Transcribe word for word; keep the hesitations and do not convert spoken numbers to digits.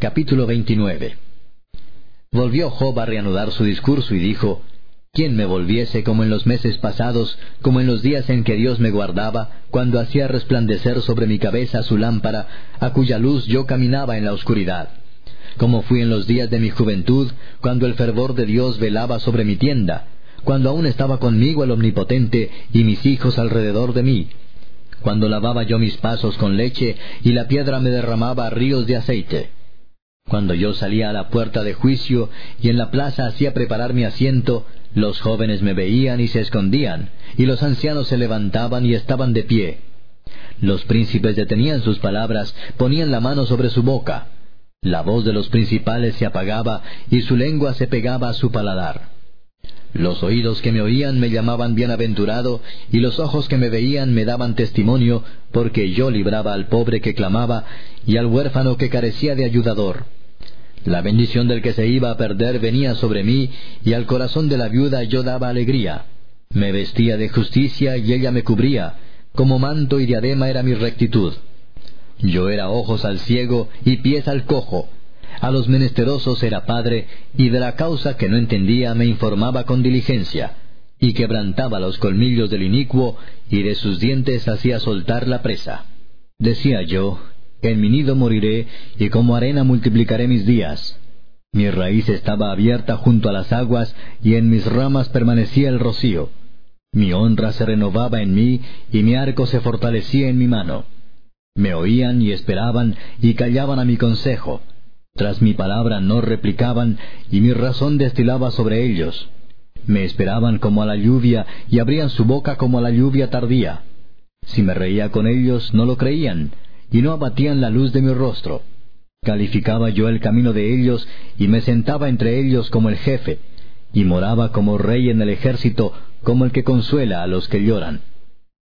Capítulo veintinueve. Volvió Job a reanudar su discurso y dijo: ¿Quién me volviese como en los meses pasados, como en los días en que Dios me guardaba, cuando hacía resplandecer sobre mi cabeza su lámpara, a cuya luz yo caminaba en la oscuridad? Como fui en los días de mi juventud, cuando el fervor de Dios velaba sobre mi tienda, cuando aún estaba conmigo el Omnipotente y mis hijos alrededor de mí, cuando lavaba yo mis pasos con leche y la piedra me derramaba ríos de aceite, cuando yo salía a la puerta de juicio y en la plaza hacía preparar mi asiento, los jóvenes me veían y se escondían, y los ancianos se levantaban y estaban de pie. Los príncipes detenían sus palabras, ponían la mano sobre su boca. La voz de los principales se apagaba, y su lengua se pegaba a su paladar. Los oídos que me oían me llamaban bienaventurado, y los ojos que me veían me daban testimonio, porque yo libraba al pobre que clamaba, y al huérfano que carecía de ayudador. La bendición del que se iba a perder venía sobre mí, y al corazón de la viuda yo daba alegría. Me vestía de justicia, y ella me cubría, como manto y diadema era mi rectitud. Yo era ojos al ciego y pies al cojo. A los menesterosos era padre, y de la causa que no entendía me informaba con diligencia, y quebrantaba los colmillos del inicuo, y de sus dientes hacía soltar la presa. Decía yo: en mi nido moriré, y como arena multiplicaré mis días. Mi raíz estaba abierta junto a las aguas, y en mis ramas permanecía el rocío. Mi honra se renovaba en mí, y mi arco se fortalecía en mi mano. Me oían y esperaban, y callaban a mi consejo. Tras mi palabra no replicaban, y mi razón destilaba sobre ellos. Me esperaban como a la lluvia, y abrían su boca como a la lluvia tardía. Si me reía con ellos, no lo creían, y no abatían la luz de mi rostro. Calificaba yo el camino de ellos, y me sentaba entre ellos como el jefe, y moraba como rey en el ejército, como el que consuela a los que lloran.